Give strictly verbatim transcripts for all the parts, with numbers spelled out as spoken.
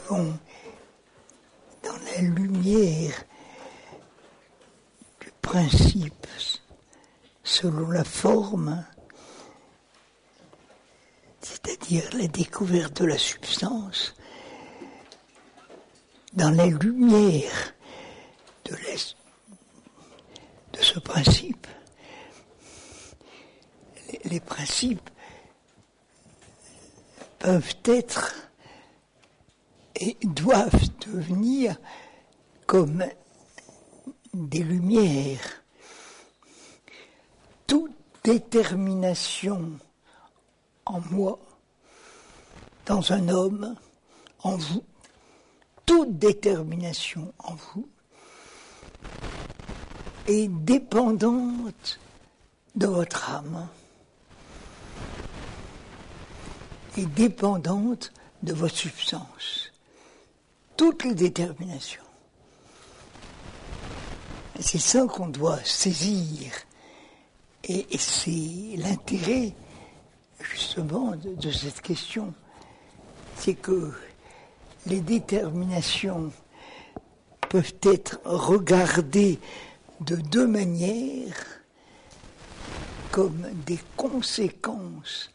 vivons dans la lumière du principe selon la forme, c'est-à-dire la découverte de la substance, dans la lumière de, la, de ce principe, les, les principes peuvent être et doivent devenir comme des lumières. Toute détermination en moi, dans un homme, en vous, toute détermination en vous est dépendante de votre âme, est dépendante de votre substance. Toutes les déterminations. Et c'est ça qu'on doit saisir. Et, et c'est l'intérêt, justement, de, de cette question. C'est que les déterminations peuvent être regardées de deux manières, comme des conséquences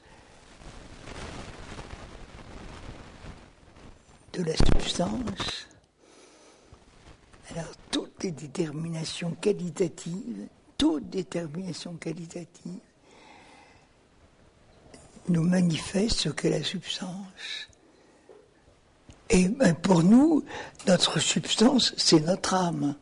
de la substance. Alors, toutes les déterminations qualitatives, toute détermination qualitative nous manifeste ce qu'est la substance. Et ben, pour nous, notre substance, c'est notre âme.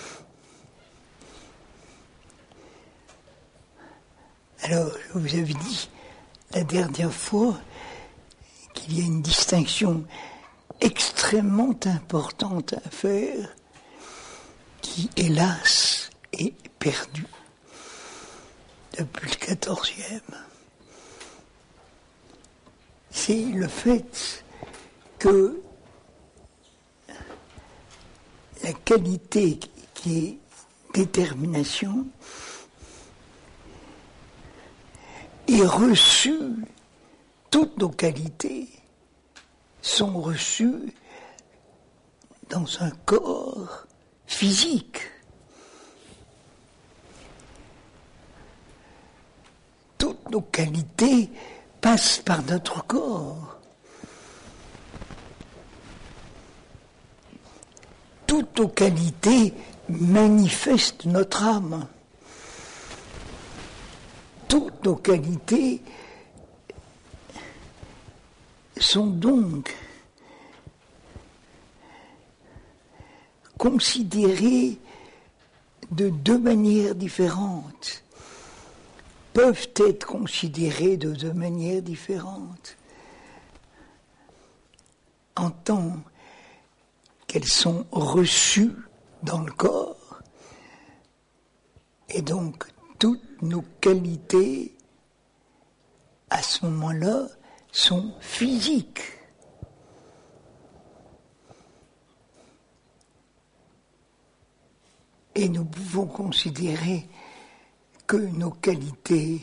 Alors, je vous avais dit la dernière fois qu'il y a une distinction extrêmement importante à faire qui, hélas, est perdue depuis le quatorzième. C'est le fait que la qualité qui est détermination est reçue, toutes nos qualités sont reçues dans un corps physique. Toutes nos qualités passent par notre corps. Toutes nos qualités manifestent notre âme. Toutes nos qualités sont donc considérées de deux manières différentes, peuvent être considérées de deux manières différentes, en tant qu'elles sont reçues dans le corps, et donc toutes nos qualités, à ce moment-là, sont physiques. Et nous pouvons considérer que nos qualités,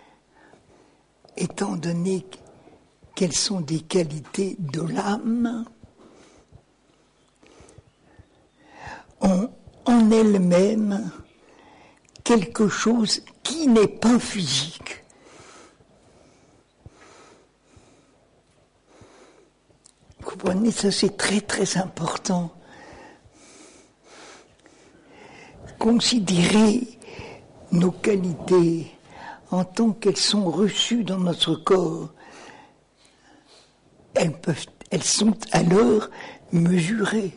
étant donné qu'elles sont des qualités de l'âme, ont en elles-mêmes quelque chose qui n'est pas physique. Vous comprenez, ça c'est très très important. Considérer nos qualités en tant qu'elles sont reçues dans notre corps, elles peuvent, elles sont alors mesurées.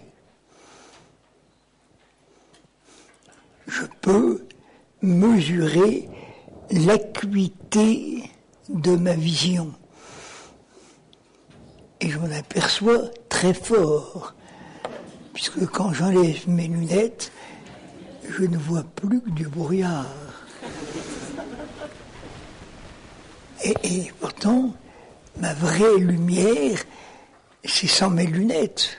Je peux mesurer l'acuité de ma vision. Et je m'en aperçois très fort, puisque quand j'enlève mes lunettes, je ne vois plus que du brouillard. Et, et pourtant, ma vraie lumière, c'est sans mes lunettes.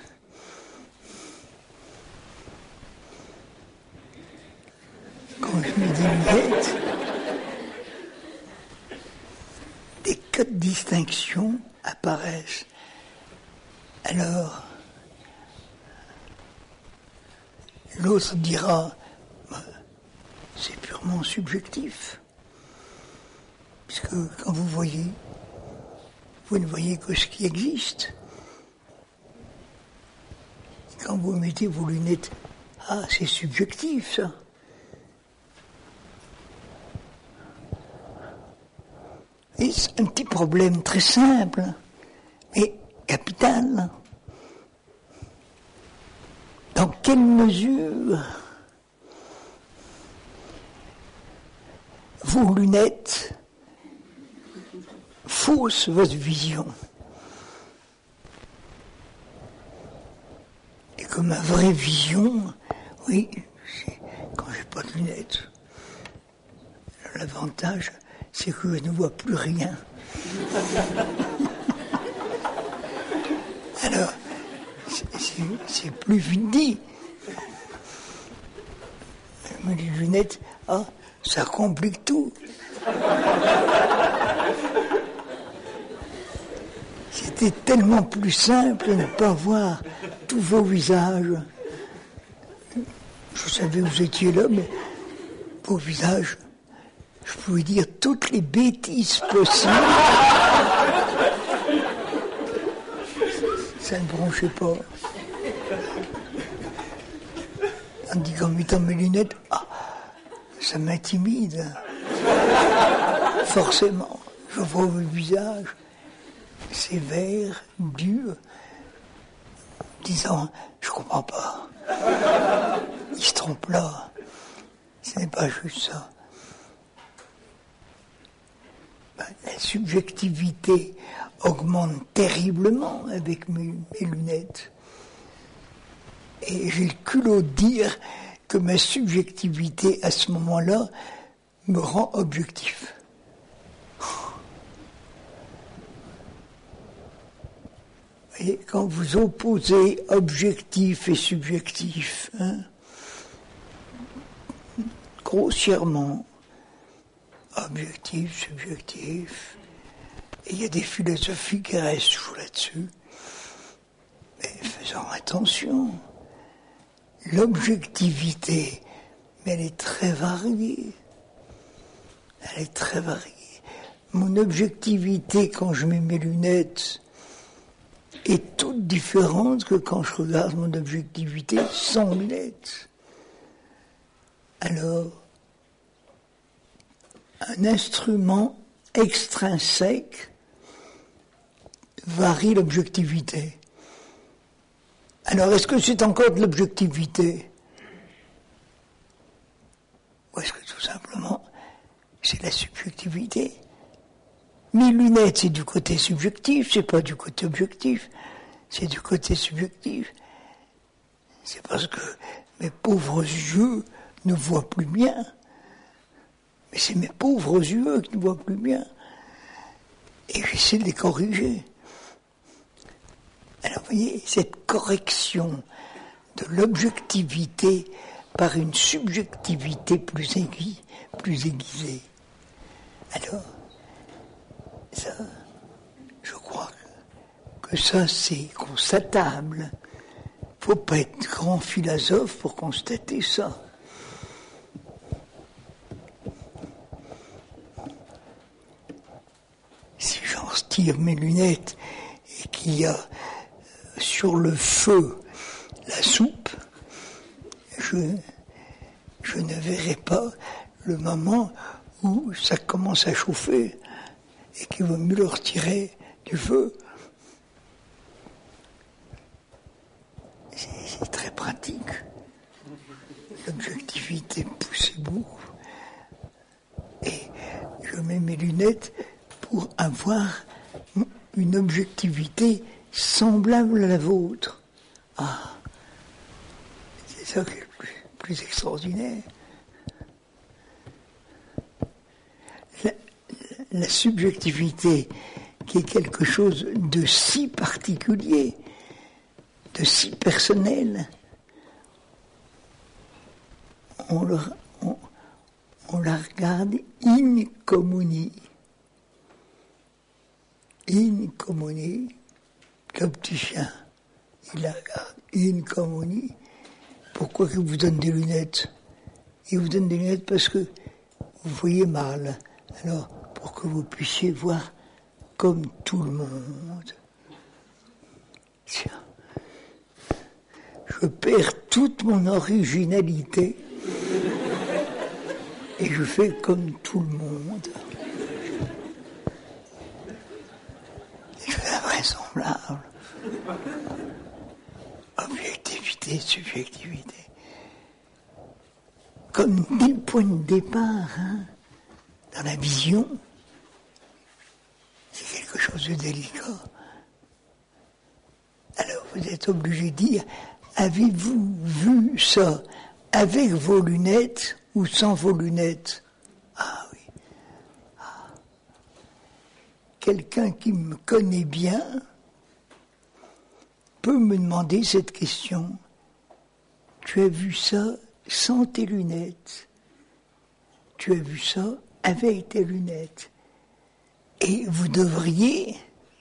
Quand je mets des lunettes, des codes de distinction apparaissent. Alors, L'autre dira, bah, c'est purement subjectif. Puisque quand vous voyez, vous ne voyez que ce qui existe. Quand vous mettez vos lunettes, ah, c'est subjectif, ça. Et c'est un petit problème très simple, mais capital. Dans quelle mesure vos lunettes faussent votre vision? Et que ma vraie vision, oui, c'est quand j'ai pas de lunettes. L'avantage, c'est que je ne vois plus rien. Alors, c'est, c'est, c'est plus vite dit. Mais les lunettes, ah, ça complique tout. C'était tellement plus simple de ne pas voir tous vos visages. Je savais que vous étiez là, mais vos visages, je pouvais dire toutes les bêtises possibles. Ça ne bronchait pas. Tandis qu'en mettant mes lunettes, ah, ça m'intimide. Forcément, je vois votre visage sévère, dur, disant, je comprends pas. Il se trompe là. Ce n'est pas juste ça. Ben, la subjectivité augmente terriblement avec mes, mes lunettes. Et j'ai le culot de dire que ma subjectivité, à ce moment-là, me rend objectif. Et quand vous opposez objectif et subjectif, hein, grossièrement, objectif, subjectif, et il y a des philosophies qui restent toujours là-dessus, mais faisons attention. L'objectivité, mais elle est très variée. Elle est très variée. Mon objectivité, quand je mets mes lunettes, est toute différente que quand je regarde mon objectivité sans lunettes. Alors, un instrument extrinsèque varie l'objectivité. Alors, est-ce que c'est encore de l'objectivité? Ou est-ce que tout simplement, c'est la subjectivité? Mes lunettes, c'est du côté subjectif, c'est pas du côté objectif, c'est du côté subjectif. C'est parce que mes pauvres yeux ne voient plus bien. Mais c'est mes pauvres yeux qui ne voient plus bien. Et j'essaie de les corriger. Alors, vous voyez, cette correction de l'objectivité par une subjectivité plus aiguë, plus aiguisée. Alors, ça, je crois que ça, c'est constatable. Il ne faut pas être grand philosophe pour constater ça. Si j'en retire mes lunettes et qu'il y a sur le feu la soupe, je, je ne verrai pas le moment où ça commence à chauffer et qu'il vaut mieux le retirer du feu. C'est, c'est très pratique. L'objectivité pousse beaucoup. Et je mets mes lunettes pour avoir une objectivité semblable à la vôtre. Ah, c'est ça qui est le plus, plus extraordinaire. La, la subjectivité, qui est quelque chose de si particulier, de si personnel, on, le, on, on la regarde in communi. In communi, l'opticien, il la regarde in communi pourquoi il vous donne des lunettes? Il vous donne des lunettes parce que vous voyez mal. Alors, pour que vous puissiez voir comme tout le monde. Tiens, je perds toute mon originalité et je fais comme tout le monde. C'est invraisemblable. Objectivité, subjectivité. Comme dès le point de départ, hein, dans la vision, c'est quelque chose de délicat. Alors vous êtes obligé de dire, avez-vous vu ça avec vos lunettes ou sans vos lunettes? Ah oui. Ah. Quelqu'un qui me connaît bien peut me demander cette question. Tu as vu ça sans tes lunettes? Tu as vu ça avec tes lunettes? Et vous devriez,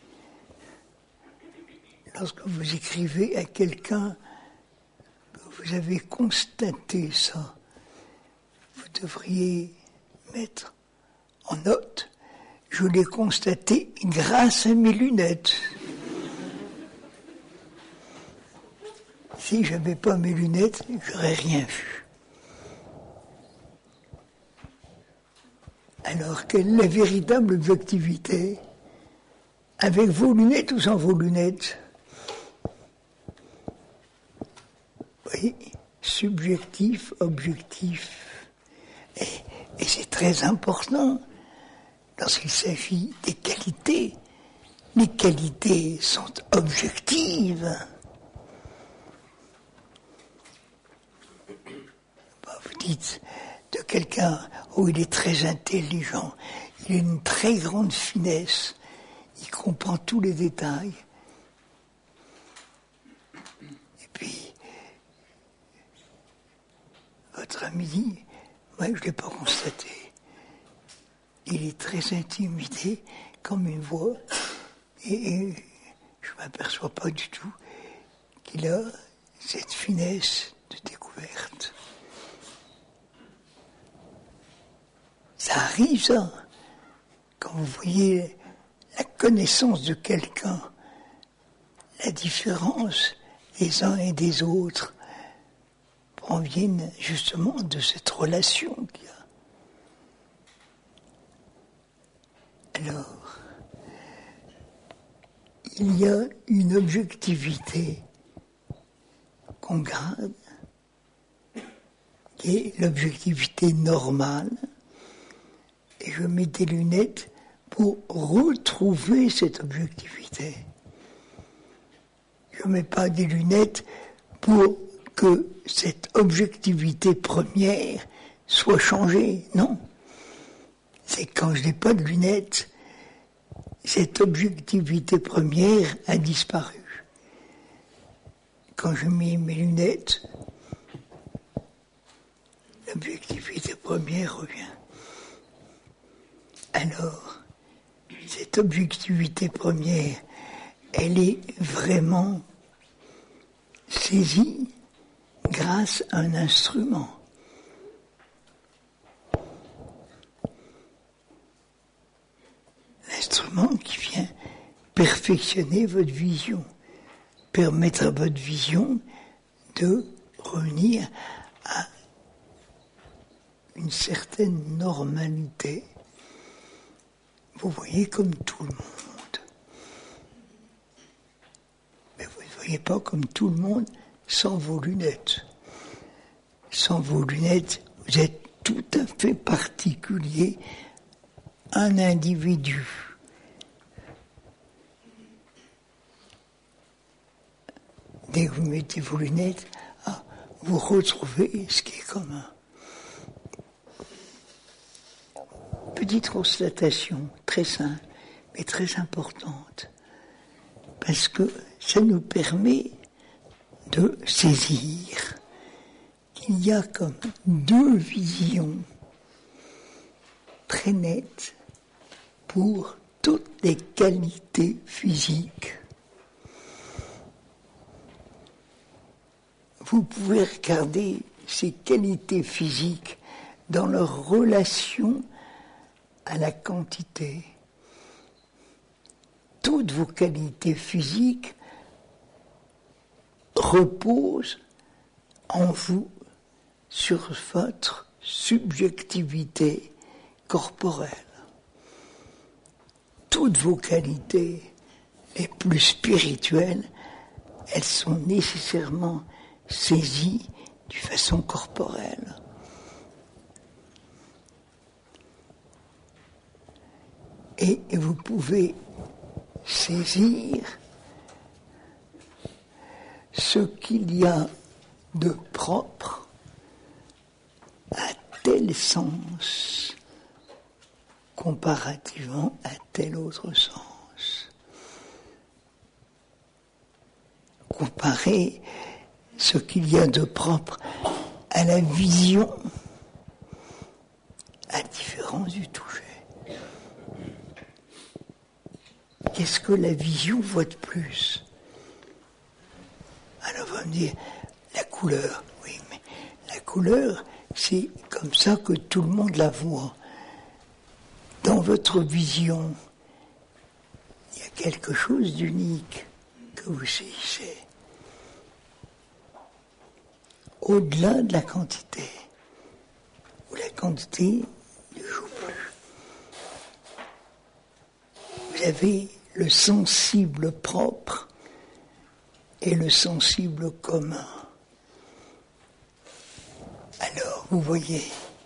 lorsque vous écrivez à quelqu'un que vous avez constaté ça, vous devriez mettre en note, je l'ai constaté grâce à mes lunettes. Si je n'avais pas mes lunettes, j'aurais rien vu. Alors, quelle est la véritable objectivité? Avec vos lunettes ou sans vos lunettes? Oui, subjectif, objectif. Et, et c'est très important lorsqu'il s'agit des qualités. Les qualités sont objectives. Vous dites de quelqu'un, oh, il est très intelligent, il a une très grande finesse, il comprend tous les détails. Et puis, votre ami dit, moi je ne l'ai pas constaté. Il est très intimidé, comme une voix, et, et je ne m'aperçois pas du tout qu'il a cette finesse de découverte. Ça arrive, ça. Quand vous voyez la connaissance de quelqu'un, la différence des uns et des autres proviennent justement de cette relation qu'il y a. Alors, il y a une objectivité qu'on garde, qui est l'objectivité normale. Et je mets des lunettes pour retrouver cette objectivité. Je ne mets pas des lunettes pour que cette objectivité première soit changée. Non. C'est quand je n'ai pas de lunettes, cette objectivité première a disparu. Quand je mets mes lunettes, l'objectivité première revient. Alors, cette objectivité première, elle est vraiment saisie grâce à un instrument. L'instrument qui vient perfectionner votre vision, permettre à votre vision de revenir à une certaine normalité. Vous voyez comme tout le monde. Mais vous ne voyez pas comme tout le monde sans vos lunettes. Sans vos lunettes, vous êtes tout à fait particulier, un individu. Dès que vous mettez vos lunettes, ah, vous retrouvez ce qui est commun. Petite constatation, très simple, mais très importante, parce que ça nous permet de saisir qu'il y a comme deux visions très nettes pour toutes les qualités physiques. vous pouvez regarder ces qualités physiques dans leur relation à la quantité. Toutes vos qualités physiques reposent en vous sur votre subjectivité corporelle. Toutes vos qualités les plus spirituelles, elles sont nécessairement saisies de façon corporelle. Et vous pouvez saisir ce qu'il y a de propre à tel sens comparativement à tel autre sens. Comparer ce qu'il y a de propre à la vision, à différence du toucher. Qu'est-ce que la vision voit de plus? Alors on va me dire, la couleur. Oui, mais la couleur, c'est comme ça que tout le monde la voit. Dans votre vision, il y a quelque chose d'unique que vous saisissez. Au-delà de la quantité, où la quantité ne joue plus. Vous avez le sensible propre et le sensible commun. Alors, vous voyez,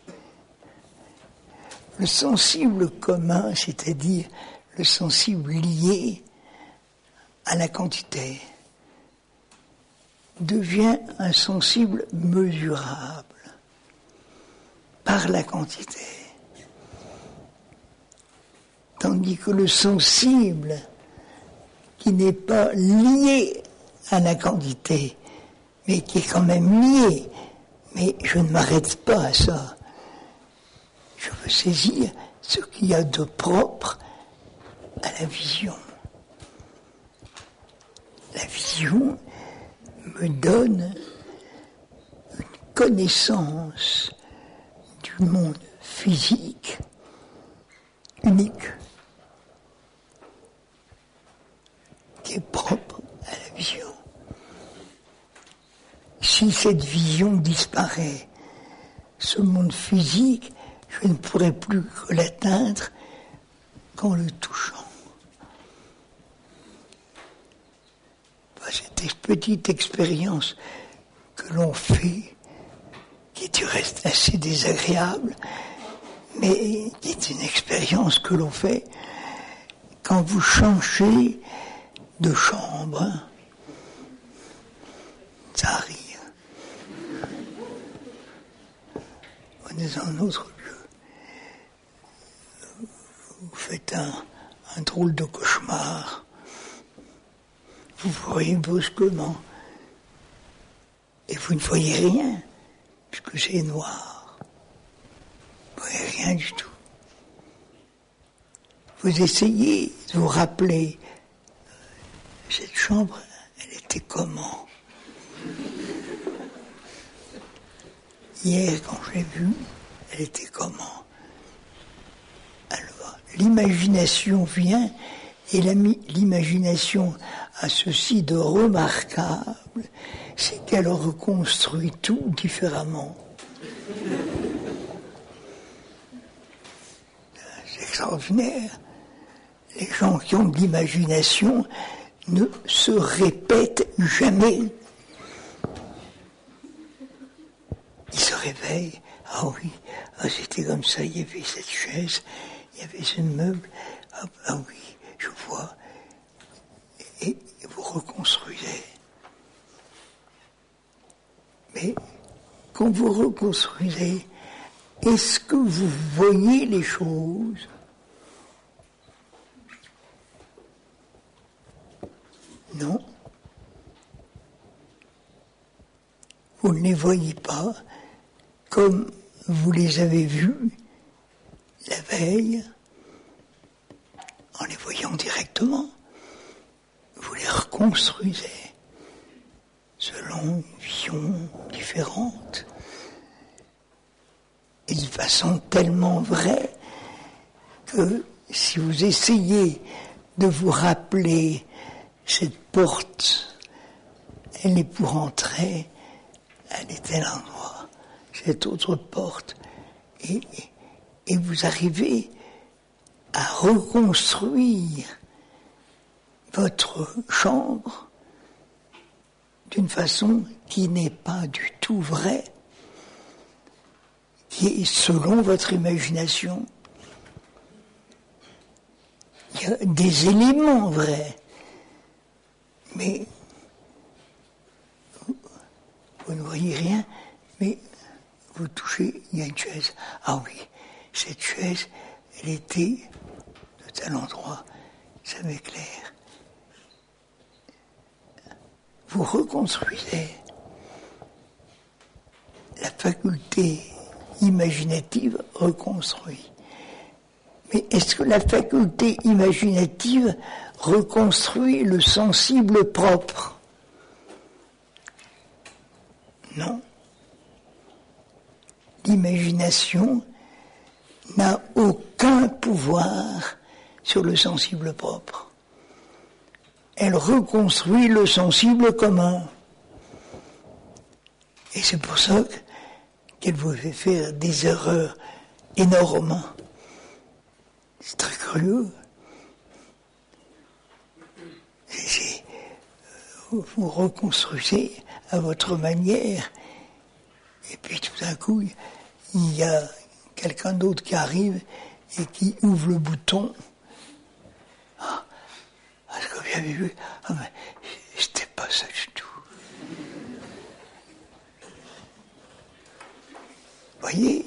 le sensible commun, c'est-à-dire le sensible lié à la quantité, devient un sensible mesurable par la quantité. Tandis que le sensible, qui n'est pas lié à la quantité, mais qui est quand même lié, mais je ne m'arrête pas à ça. Je veux saisir ce qu'il y a de propre à la vision. La vision me donne une connaissance du monde physique unique, qui est propre à la vision. Si cette vision disparaît, ce monde physique, je ne pourrai plus que l'atteindre qu'en le touchant. Cette petite expérience que l'on fait, qui est du reste assez désagréable, mais qui est une expérience que l'on fait quand vous changez de chambre. Ça arrive. On est dans un autre lieu. Vous faites un, un drôle de cauchemar. Vous voyez brusquement. Et vous ne voyez rien, puisque c'est noir. Vous ne voyez rien du tout. Vous essayez de vous rappeler, cette chambre, elle était comment? Hier, quand je l'ai vue, elle était comment? Alors, l'imagination vient, et la, l'imagination a ceci de remarquable, c'est qu'elle reconstruit tout différemment. C'est extraordinaire. Les gens qui ont de l'imagination ne se répètent jamais. Ils se réveillent. Ah oui, ah c'était comme ça, il y avait cette chaise, il y avait ce meuble. Ah, ah oui, je vois. Et vous reconstruisez. Mais quand vous reconstruisez, est-ce que vous voyez les choses? Non. Vous ne les voyez pas comme vous les avez vues la veille, en les voyant directement. Vous les reconstruisez selon une vision différente, et de façon tellement vraie que si vous essayez de vous rappeler cette porte, elle est pour entrer à tel endroit, cette autre porte, et, et vous arrivez à reconstruire votre chambre d'une façon qui n'est pas du tout vraie, qui est selon votre imagination. Il y a des éléments vrais, mais vous, vous ne voyez rien, mais vous touchez, il y a une chaise. Ah oui, cette chaise, elle était de tel endroit, ça m'éclaire. Vous reconstruisez la faculté imaginative reconstruit. Mais est-ce que la faculté imaginative reconstruit le sensible propre? Non. L'imagination n'a aucun pouvoir sur le sensible propre. Elle reconstruit le sensible commun. Et c'est pour ça qu'elle vous fait faire des erreurs énormes. C'est très curieux. C'est, c'est, vous reconstruisez à votre manière, et puis tout d'un coup, il y a quelqu'un d'autre qui arrive et qui ouvre le bouton. Ah, est-ce que vous avez vu? Ah, mais c'était pas ça du tout. Vous voyez,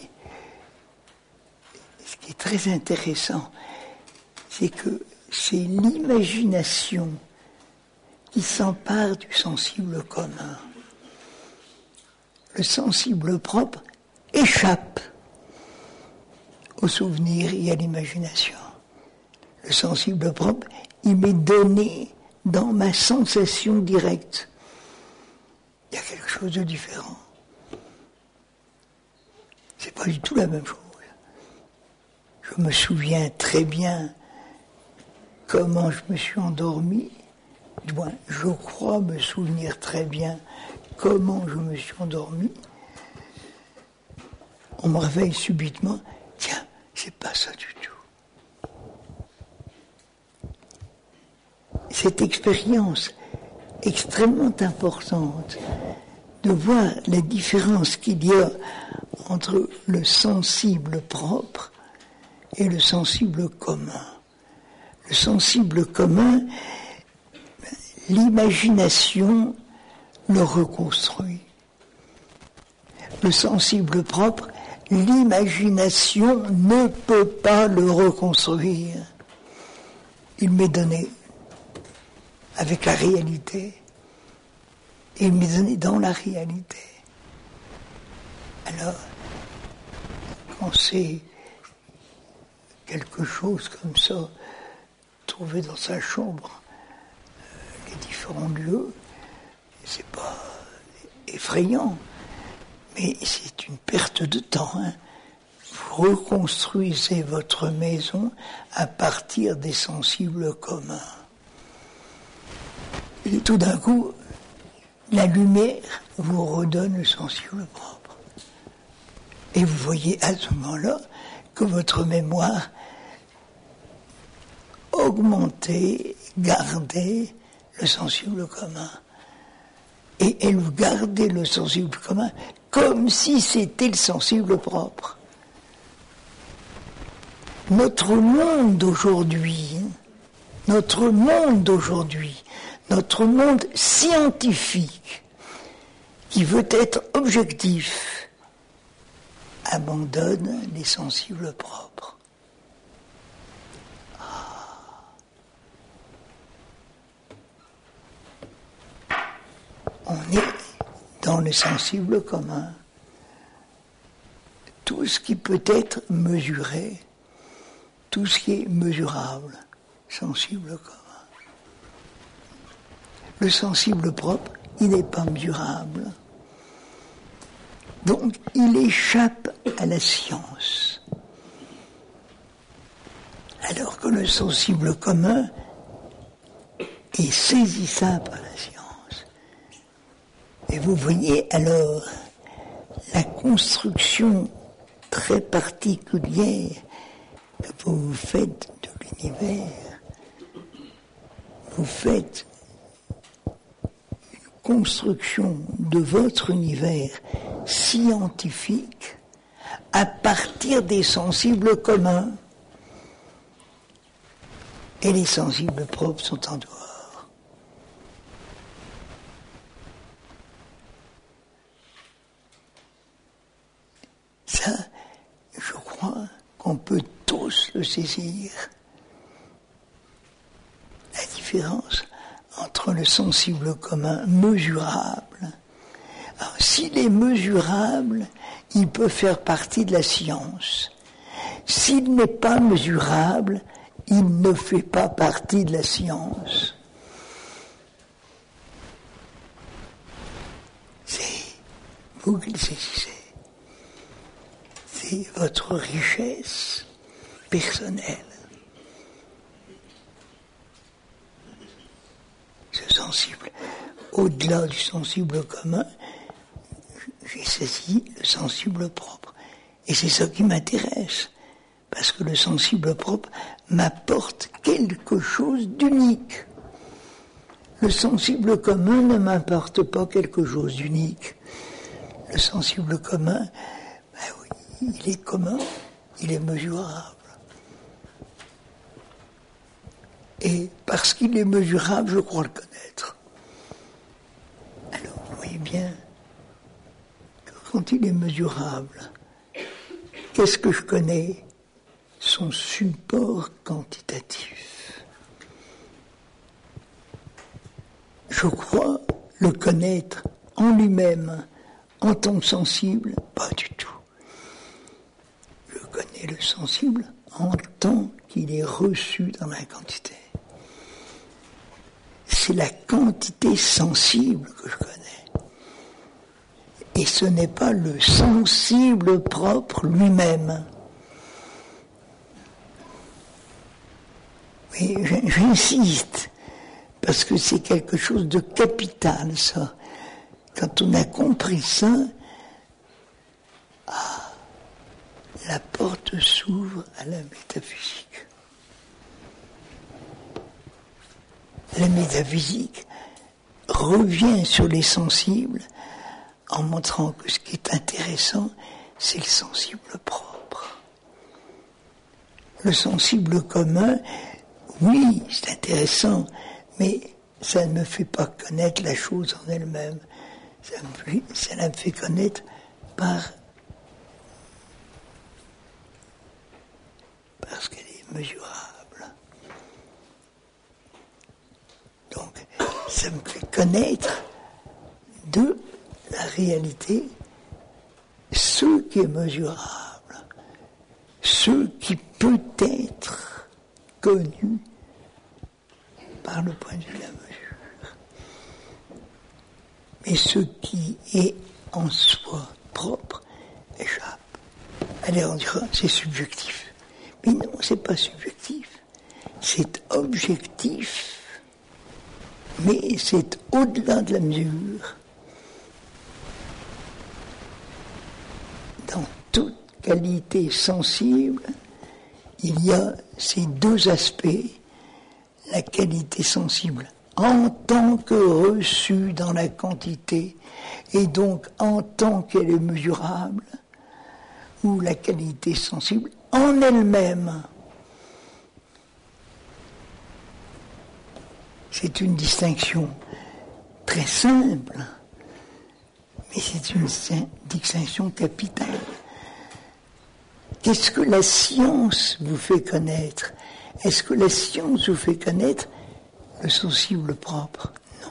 ce qui est très intéressant, c'est que c'est l'imagination qui s'empare du sensible commun. Le sensible propre échappe au souvenir et à l'imagination. Le sensible propre, il m'est donné dans ma sensation directe. Il y a quelque chose de différent. C'est pas du tout la même chose. Je me souviens très bien comment je me suis endormi. Du moins, je crois me souvenir très bien comment je me suis endormi. On me réveille subitement. Tiens, c'est pas ça du tout. Cette expérience extrêmement importante de voir la différence qu'il y a entre le sensible propre et le sensible commun. Le sensible commun, l'imagination le reconstruit. Le sensible propre, l'imagination ne peut pas le reconstruire. Il m'est donné avec la réalité. Et il m'est donné dans la réalité. Alors, quand c'est quelque chose comme ça, trouvé dans sa chambre, euh, les différents lieux, c'est pas effrayant, mais c'est une perte de temps. Hein. Vous reconstruisez votre maison à partir des sensibles communs. Et tout d'un coup, la lumière vous redonne le sensible propre. Et vous voyez à ce moment-là que votre mémoire augmentait, gardait le sensible commun. Et elle vous gardait le sensible commun comme si c'était le sensible propre. Notre monde d'aujourd'hui, notre monde d'aujourd'hui, notre monde scientifique, qui veut être objectif, abandonne les sensibles propres. Ah. On est dans le sensible commun. Tout ce qui peut être mesuré, tout ce qui est mesurable, sensible commun. Le sensible propre il n'est pas mesurable. Donc, il échappe à la science. Alors que le sensible commun est saisissable par la science. Et vous voyez alors la construction très particulière que vous faites de l'univers. Vous faites une construction de votre univers scientifique à partir des sensibles communs. Et les sensibles propres sont en dehors. Ça, je crois qu'on peut tous le saisir. La différence entre le sensible commun mesurable. Alors, s'il est mesurable, il peut faire partie de la science. S'il n'est pas mesurable, il ne fait pas partie de la science. C'est vous qui le saisissez. C'est votre richesse personnelle. Ce sensible, au-delà du sensible commun, j'ai saisi le sensible propre. Et c'est ça qui m'intéresse. Parce que le sensible propre m'apporte quelque chose d'unique. Le sensible commun ne m'apporte pas quelque chose d'unique. Le sensible commun, ben oui, il est commun, il est mesurable. Et parce qu'il est mesurable, je crois le connaître. Alors, vous voyez bien que quand il est mesurable, qu'est-ce que je connais ? Son support quantitatif. Je crois le connaître en lui-même, en tant que sensible, pas du tout. Je connais le sensible en tant qu'il est reçu dans la quantité. C'est la quantité sensible que je connais. Et ce n'est pas le sensible propre lui-même. Et j'insiste, parce que c'est quelque chose de capital, ça. Quand on a compris ça, ah, la porte s'ouvre à la métaphysique. La métaphysique revient sur les sensibles en montrant que ce qui est intéressant, c'est le sensible propre. Le sensible commun, oui, c'est intéressant, mais ça ne me fait pas connaître la chose en elle-même. Ça me fait, ça la me fait connaître par... parce qu'elle est mesurable. Donc, ça me fait connaître de la réalité ce qui est mesurable, ce qui peut être connu par le point de vue de la mesure. Mais ce qui est en soi propre échappe. Allez, on dira, c'est subjectif. Mais non, c'est pas subjectif. C'est objectif. Mais c'est au-delà de la mesure. Dans toute qualité sensible, il y a ces deux aspects. La qualité sensible en tant que reçue dans la quantité et donc en tant qu'elle est mesurable, ou la qualité sensible en elle-même. C'est une distinction très simple, mais c'est une distinction capitale. Qu'est-ce que la science vous fait connaître ? Est-ce que la science vous fait connaître le sensible propre ? Non.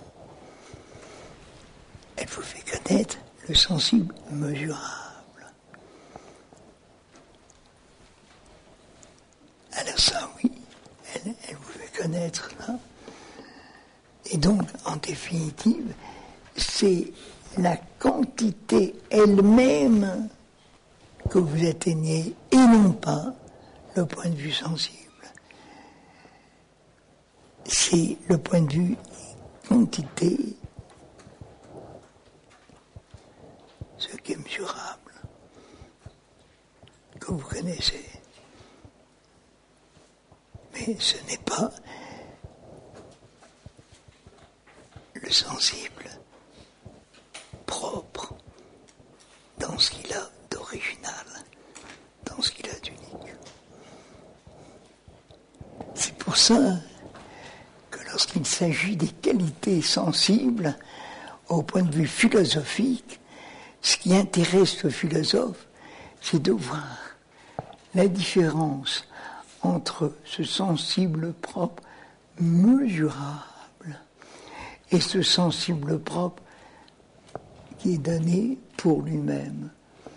Elle vous fait connaître le sensible mesurable. Alors ça, oui, elle, elle vous fait connaître là. Et donc, en définitive, c'est la quantité elle-même que vous atteignez et non pas le point de vue sensible. C'est le point de vue quantité, ce qui est mesurable, que vous connaissez. Mais ce n'est pas le sensible propre dans ce qu'il a d'original, dans ce qu'il a d'unique. C'est pour ça que lorsqu'il s'agit des qualités sensibles, au point de vue philosophique, ce qui intéresse le philosophe, c'est de voir la différence entre ce sensible propre mesurable et ce sensible propre qui est donné pour lui-même,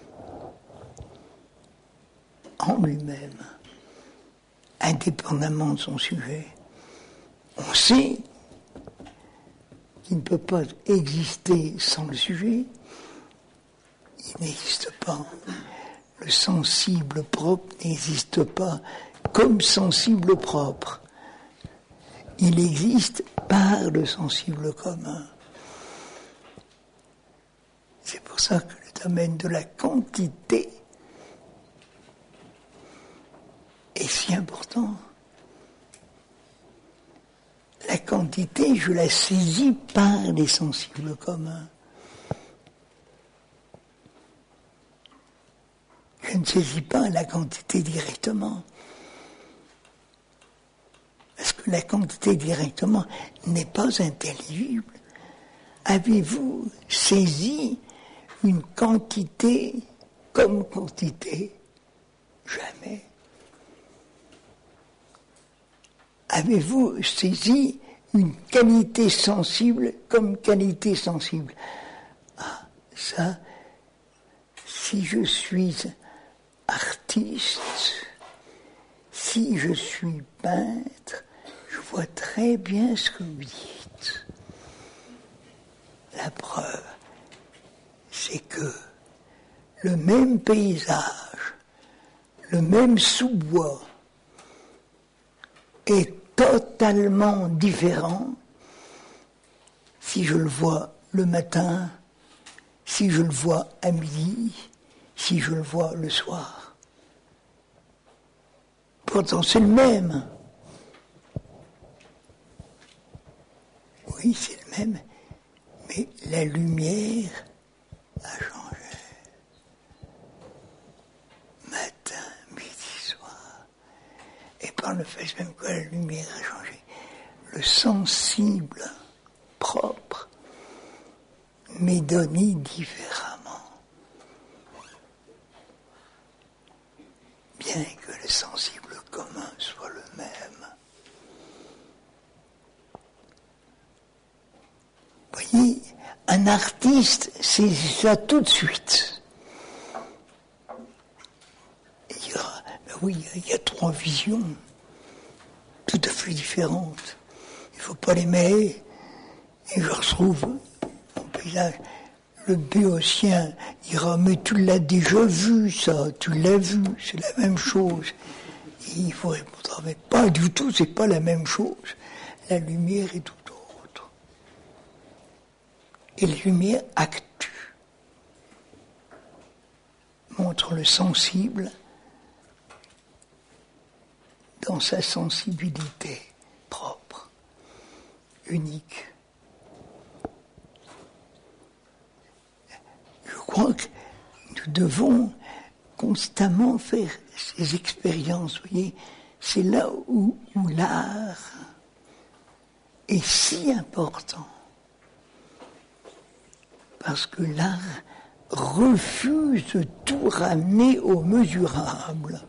en lui-même, indépendamment de son sujet. On sait qu'il ne peut pas exister sans le sujet. Il n'existe pas. Le sensible propre n'existe pas comme sensible propre. Il existe par le sensible commun. C'est pour ça que le domaine de la quantité est si important. La quantité, je la saisis par les sensibles communs. Je ne saisis pas la quantité directement. Parce que la quantité directement n'est pas intelligible. Avez-vous saisi une quantité comme quantité? Jamais. Avez-vous saisi une qualité sensible comme qualité sensible? Ah, ça, si je suis artiste, si je suis peintre, je vois très bien ce que vous dites. La preuve, c'est que le même paysage, le même sous-bois est totalement différent si je le vois le matin, si je le vois à midi, si je le vois le soir. Pourtant, c'est le même. Oui, c'est le même, mais la lumière a changé. Matin, midi, soir. Et par le fait même que la lumière a changé, le sensible propre m'est donné différemment. Bien que le sensible commun soit le même. Vous voyez, un artiste, c'est ça tout de suite. Il y a, ben oui, il y a trois visions tout à fait différentes. Il ne faut pas les mêler. Et je retrouve mon paysage. Le béotien dira, mais tu l'as déjà vu, ça, tu l'as vu, c'est la même chose. Et il faut répondre, mais pas du tout, c'est pas la même chose. La lumière est tout autre. Et la lumière actue, montre le sensible dans sa sensibilité propre, unique. Je crois que nous devons constamment faire ces expériences, vous voyez, c'est là où, où l'art est si important. Parce que l'art refuse de tout ramener au mesurable.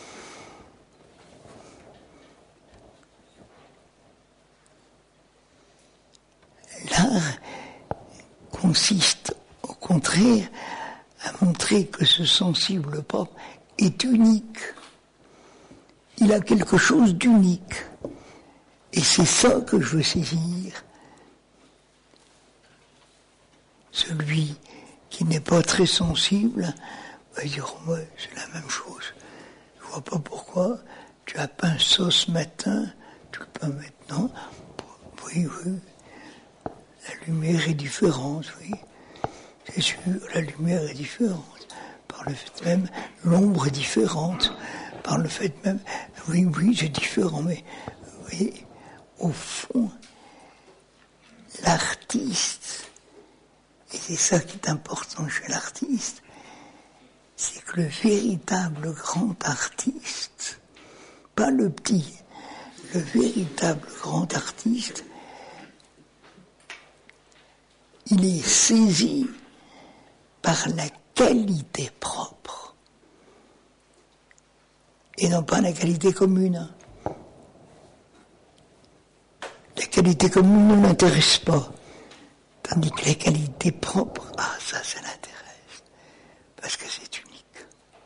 L'art consiste, au contraire, à montrer que ce sensible propre est unique. Il a quelque chose d'unique. Et c'est ça que je veux saisir. Celui qui n'est pas très sensible va dire, oh, ouais, c'est la même chose. Je vois pas pourquoi tu as peint ça ce matin, tu le peins maintenant. Oui, oui. La lumière est différente, oui. C'est sûr, la lumière est différente. Par le fait même, l'ombre est différente. Par le fait même, oui, oui, c'est différent, mais, vous voyez, au fond, l'artiste, et c'est ça qui est important chez l'artiste, c'est que le véritable grand artiste, pas le petit, le véritable grand artiste, il est saisi par la qualité propre et non pas la qualité commune. La qualité commune ne l'intéresse pas, tandis que la qualité propre, ah ça, ça l'intéresse, parce que c'est unique.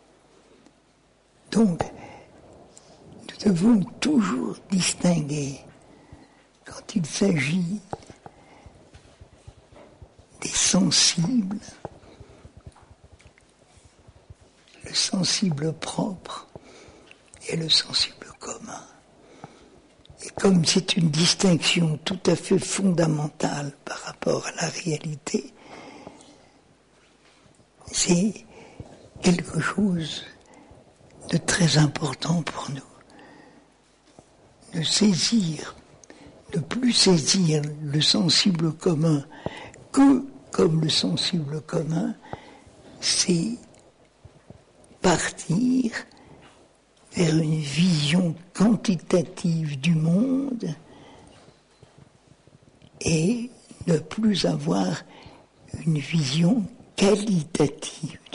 Donc, nous devons toujours distinguer, quand il s'agit des sensibles, le sensible propre et le sensible commun. Et comme c'est une distinction tout à fait fondamentale par rapport à la réalité, c'est quelque chose de très important pour nous. De saisir, de plus saisir le sensible commun que comme le sensible commun, c'est partir vers une vision quantitative du monde et ne plus avoir une vision qualitative